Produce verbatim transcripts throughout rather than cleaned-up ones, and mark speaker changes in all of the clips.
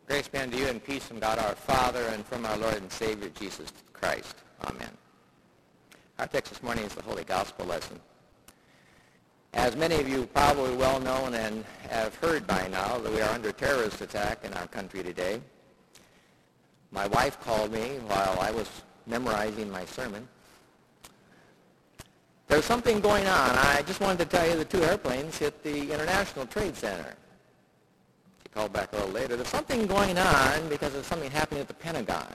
Speaker 1: Grace be unto you and peace from God our Father and from our Lord and Savior Jesus Christ. Amen. Our text this morning is the Holy Gospel lesson. As many of you probably well know and have heard by now that we are under terrorist attack in our country today. My wife called me while I was memorizing my sermon. There's something going on. I just wanted to tell you the two airplanes hit the International Trade Center. She called back a little later. There's something going on because there's something happening at the Pentagon.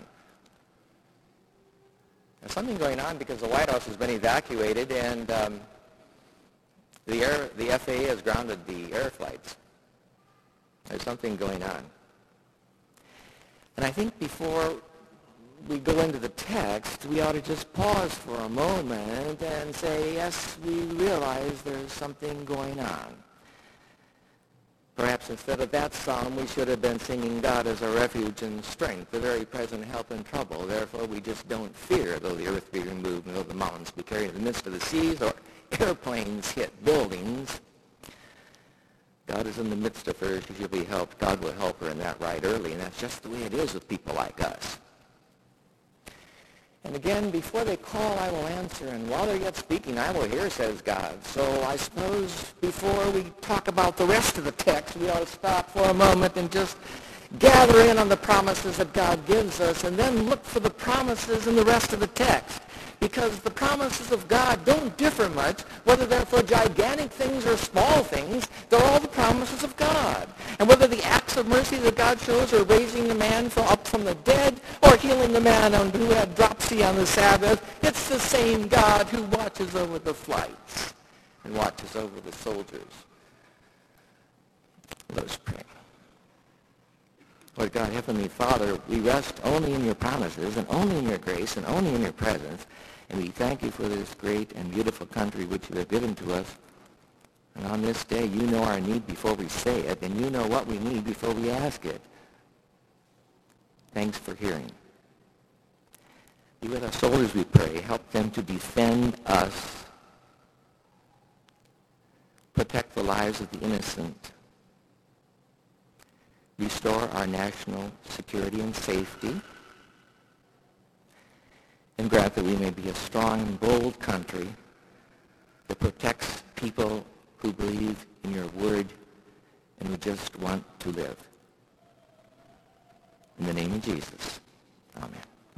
Speaker 1: There's something going on because the White House has been evacuated and um, the, air, the F A A has grounded the air flights. There's something going on. And I think before we go into the text, we ought to just pause for a moment and say, yes, we realize there's something going on. Perhaps instead of that psalm, we should have been singing God as a refuge and strength, the very present help in trouble. Therefore, we just don't fear, though the earth be removed and though the mountains be carried in the midst of the seas or airplanes hit buildings. God is in the midst of her. She shall be helped. God will help her in that right early, and that's just the way it is with people like us. And again, before they call, I will answer, and while they're yet speaking, I will hear, says God. So I suppose before we talk about the rest of the text, we ought to stop for a moment and just gather in on the promises that God gives us, and then look for the promises in the rest of the text. Because the promises of God don't differ much, whether they're for gigantic things or small things. They're all the promises of God. And whether the acts of mercy that God shows are raising the man from, up from the dead or healing the man who had dropsy on the Sabbath, it's the same God who watches over the flights and watches over the soldiers. Let us pray. Lord God, Heavenly Father, we rest only in your promises and only in your grace and only in your presence. And we thank you for this great and beautiful country which you have given to us. And on this day, you know our need before we say it, and you know what we need before we ask it. Thanks for hearing. Be with our soldiers, we pray. Help them to defend us. Protect the lives of the innocent. Restore our national security and safety, and grant that we may be a strong and bold country that protects people who believe in your word and who just want to live. In the name of Jesus, amen.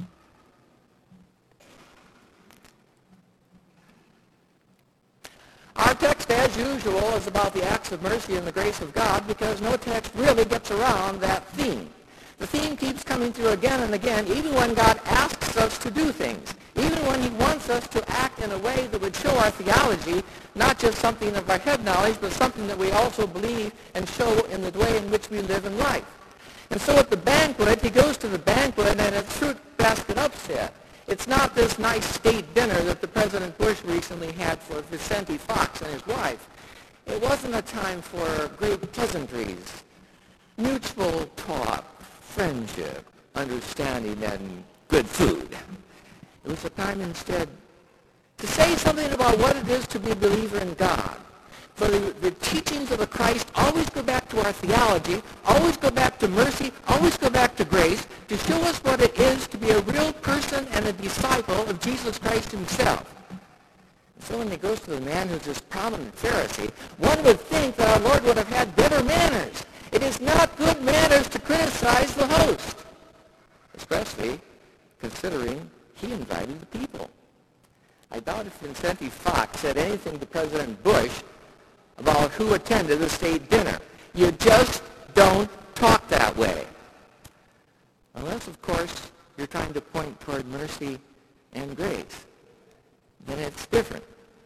Speaker 1: Our text, as usual, is about the acts of mercy and the grace of God because no text really gets around that theme. The theme keeps coming through again and again, even when God asks us to do things, even when he wants us to act in a way that would show our theology, not just something of our head knowledge, but something that we also believe and show in the way in which we live in life. And so at the banquet, he goes to the banquet and it's fruit basket upset. It's not this nice state dinner that the President Bush recently had for Vicente Fox and his wife. It wasn't a time for great pleasantries, mutual talk, friendship, understanding, and good food. It was a time instead to say something about what it is to be a believer in God. For the, the teachings of the Christ always go back to our theology, always go back to mercy, always go back to grace, to show us what it is to be a real person and a disciple of Jesus Christ himself. And so when he goes to the man who's this prominent Pharisee, one would think that our Lord would have had better manners. It is not good manners to criticize the host, especially considering he invited the people. I doubt if Vicente Fox said anything to President Bush about who attended the state dinner. You just don't talk that way. Unless, of course, you're trying to point toward mercy and grace. Then it's different.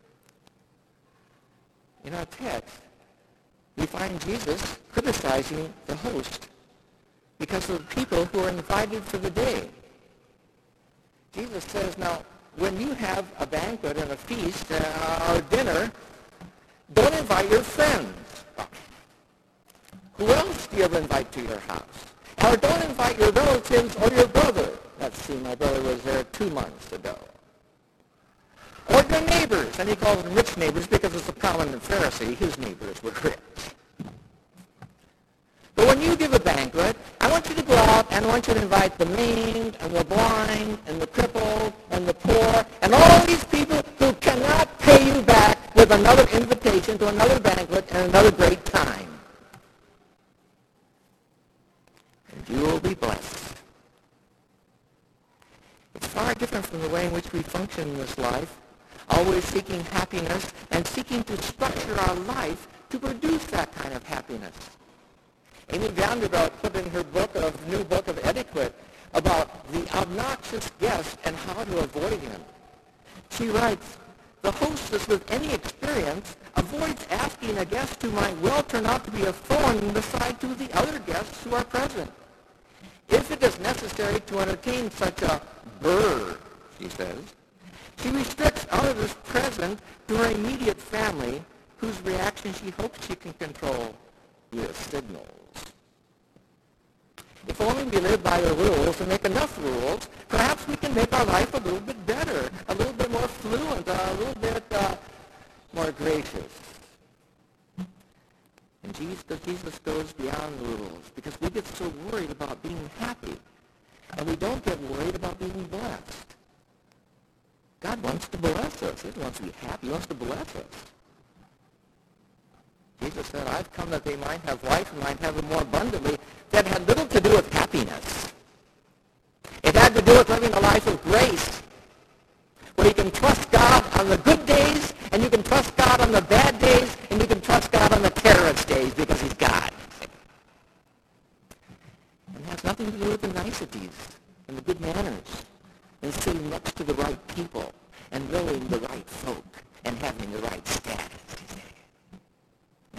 Speaker 1: In our text, we find Jesus criticizing the host because of the people who are invited for the day. Jesus says, now, when you have a banquet and a feast uh, or dinner, don't invite your friends. Who else do you ever invite to your house? Or don't invite your relatives or your brother. Let's see, my brother was there two months ago. Or your neighbors. And he calls them rich neighbors because it's a prominent Pharisee. His neighbors were rich. But when you give a banquet, I want you to out and I want you to invite the maimed and the blind and the crippled and the poor and all these people who cannot pay you back with another invitation to another banquet and another great time. And you will be blessed. It's far different from the way in which we function in this life, always seeking happiness and seeking to structure our life to produce that kind of happiness. Amy Vanderbilt put in her book of new book of etiquette about the obnoxious guest and how to avoid him. She writes, the hostess with any experience avoids asking a guest who might well turn out to be a thorn in the side to the other guests who are present. If it is necessary to entertain such a burr, she says, she restricts others present to her immediate family, whose reaction she hopes she can control via signals. If only we live by the rules and make enough rules, perhaps we can make our life a little bit better, a little bit more fluent, a little bit uh, more gracious. And Jesus, Jesus goes beyond the rules because we get so worried about being happy, and we don't get worried about being blessed. God wants to bless us. He wants to be happy. He wants to bless us. Jesus said, I've come that they might have life and might have it more abundantly. That had little to do with happiness. It had to do with living a life of grace, where you can trust God on the good days, and you can trust God on the bad days, and you can trust God on the terrorist days because he's God. And it has nothing to do with the niceties and the good manners and sitting next to the right people and knowing the right folk and having the right status. No.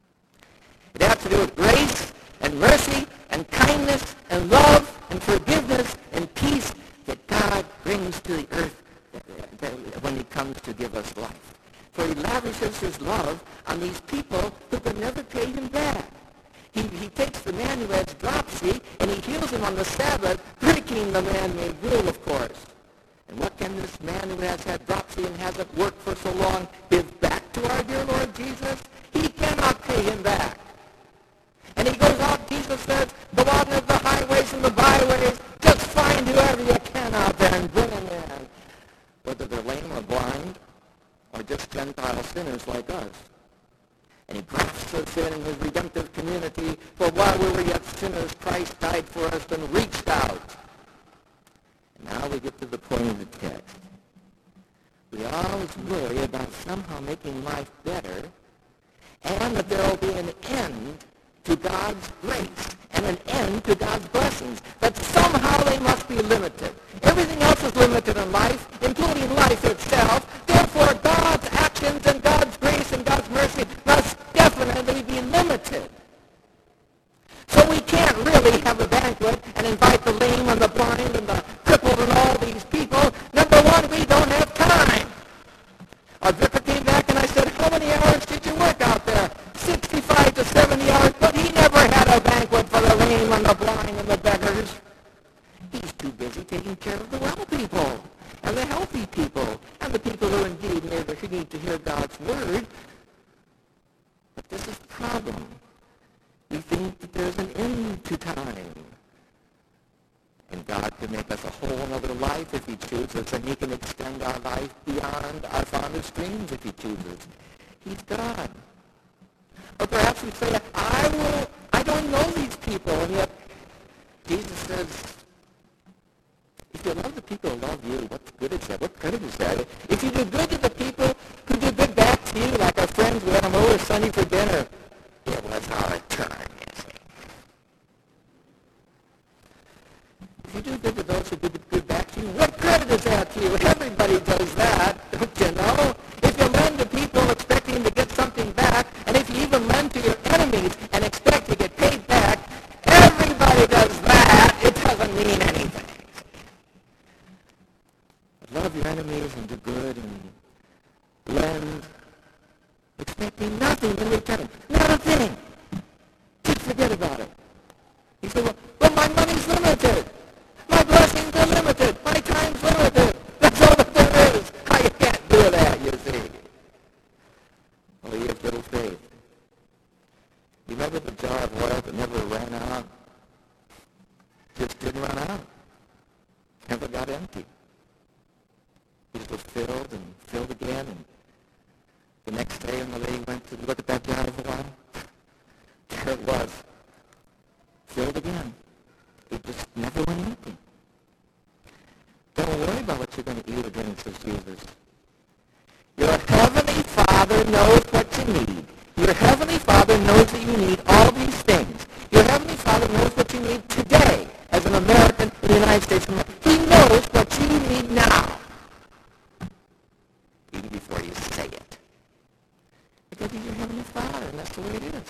Speaker 1: It has to do with grace and mercy and kindness and love and forgiveness and peace that God brings to the earth when he comes to give us life. For he lavishes his love on these people who can never pay him back. He, he takes the man who has dropsy and he heals him on the Sabbath, breaking the man-made rule, of course. And what can this man who has had dropsy and hasn't worked for so long give back to our dear Lord Jesus? He cannot pay him back. And he goes out, Jesus says, go out into the highways and the byways, just find whoever you can out there and bring them in. Whether they're lame or blind, or just Gentile sinners like us. And he grafts us in in his redemptive community, for while we were yet sinners, Christ died for us and reached out. And now we get to the point of the text. We always worry about somehow making life better, and that there will be an end to God's grace and an end to God's blessings, that somehow they must be limited. Everything else is limited in life, including life itself. Therefore, God's actions and God's grace and God's mercy must definitely be limited. So we can't really have a banquet and invite the lame and the blind and the crippled and all these people. Number one, we don't have time. Our vicar came back and I said, how many hours did you work out there? sixty-five to seventy hours, but he never had a banquet for the lame and the blind and the beggars. He's too busy taking care of the well people and the healthy people and the people who indeed need to hear God's word. But this is the problem. We think that there's an end to time. And God can make us a whole other life if he chooses, and he can extend our life beyond our fondest dreams if he chooses. He's God. Or perhaps we say, I will, I don't know these people, and yet Jesus says, if you love the people who love you, what good is that? What credit is that? If you do good to the people who do good back to you, like our friends, we had them over Sunday for dinner, it was our turn, you see. If you do good to those who do good back to you, what credit is that to you? Everybody does that, don't you know? If you lend to people expecting to get something back, and if you even lend to your enemies and expect to get paid back, everybody does that. It doesn't mean anything. But love your enemies and do good and lend, expecting nothing in return. Not a thing. Just forget about it. You say, well, well, my money's limited. My blessings are limited. My time's limited. That's all that there is. How you can't do that, you see. Well, you have little faith. You remember the jar of oil that never ran out? didn't run out. Never got empty. It was filled and filled again. And the next day when the lady went to look at that jar of wine, there it was. Filled again. It just never went empty. Don't worry about what you're going to eat or drink, says Jesus. Your heavenly Father knows what you need. Your heavenly Father knows that you need all these things. Your heavenly Father knows what you need today as an American in the United States of America. He knows what you need now, even before you say it. Because he's your heavenly Father, and that's the way it is.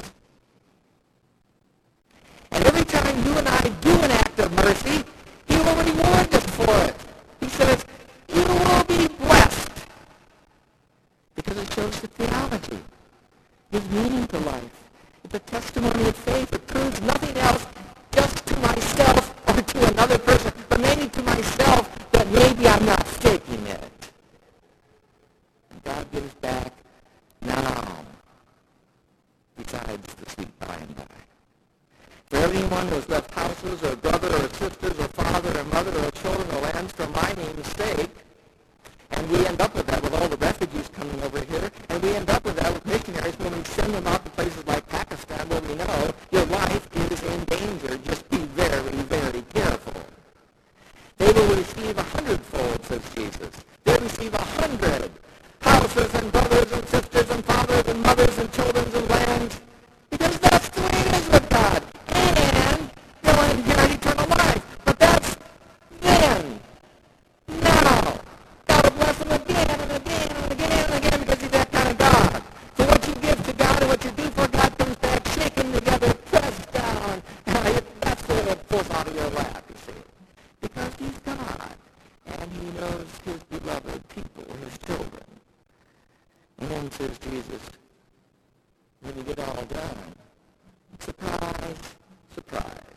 Speaker 1: And every time you and I do an act of mercy, he already warned us for it. He says, you will be blessed. Because it shows the theology. Gives meaning to life. It's a testimony of faith. It proves nothing else just to myself or to another person, but mainly to myself that maybe I'm not faking it. And God gives back now, besides the sweet by and by. For everyone who has left houses or brother or sisters or father or mother or children or lands for my name's sake, and we end up with that with all the refugees coming over here, and we end up with that with missionaries when we send them out to places like Pakistan where we know your life is in danger. Just be very, very careful. They will receive a hundredfold, says Jesus. They'll receive a hundred houses and brothers and sisters and fathers and mothers and children and lands, because that's the way it is with God. And they'll inherit eternal life. But that's then. Now. God will bless them again and again and again and again because he's that kind of God. So what you give to God and what you do for God comes back shaken together, pressed down. And it, that's the way it pulls out of your lap, you see. Because he's God. And he knows his beloved people, his children. And then says Jesus, when you get all done, surprise, surprise.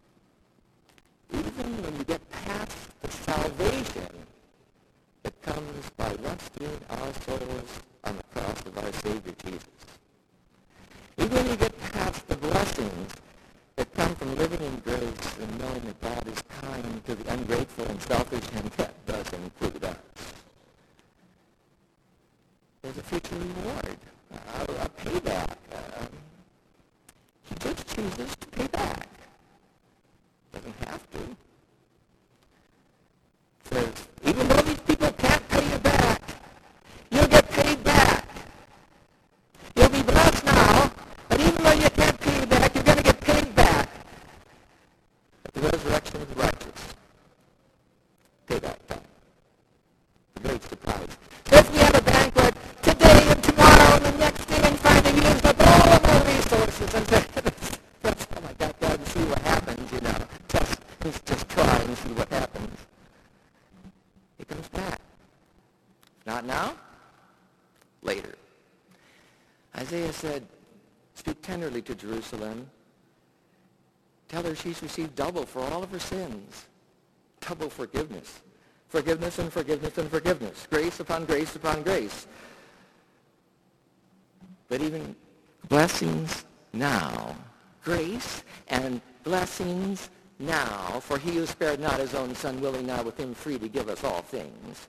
Speaker 1: Even when you get past the salvation that comes by resting our souls on the cross of our Savior Jesus. Even when you get past the blessings that come from living in grace and knowing that God is kind to the ungrateful and selfish, and that does include us, there's a future reward, a, a payback. Uh, he just chooses to pay back. Doesn't have to. Says, even though these people can't pay you back, you'll get paid back. You'll be blessed now, but even though you can't pay you back, you're going to get paid back at the resurrection of the righteous. Payback time. The great surprise. So if we have a banquet today and tomorrow and the next day and finally we used up all of our resources and that's how I got there and see what happens, you know. Just, let's just try and see what happens. It comes back. Not now, later. Isaiah said, speak tenderly to Jerusalem. Tell her she's received double for all of her sins. Double forgiveness. Forgiveness and forgiveness and forgiveness. Grace upon grace upon grace. But even blessings now. Grace and blessings now, for he who spared not his own son, willing now with him free to give us all things.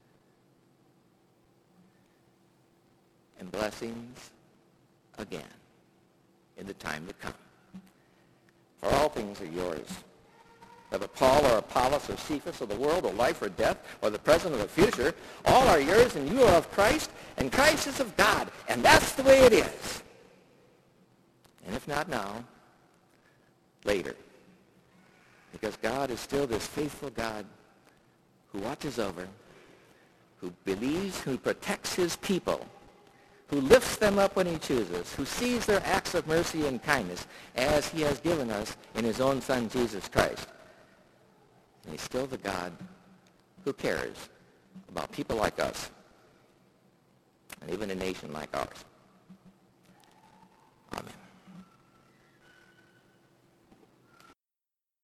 Speaker 1: And blessings again in the time to come. For all things are yours. Whether Paul or Apollos or Cephas or the world or life or death or the present or the future, all are yours and you are of Christ and Christ is of God. And that's the way it is. And if not now, later. Because God is still this faithful God who watches over, who believes, who protects his people, who lifts them up when he chooses, who sees their acts of mercy and kindness as he has given us in his own Son, Jesus Christ. And he's still the God who cares about people like us and even a nation like ours.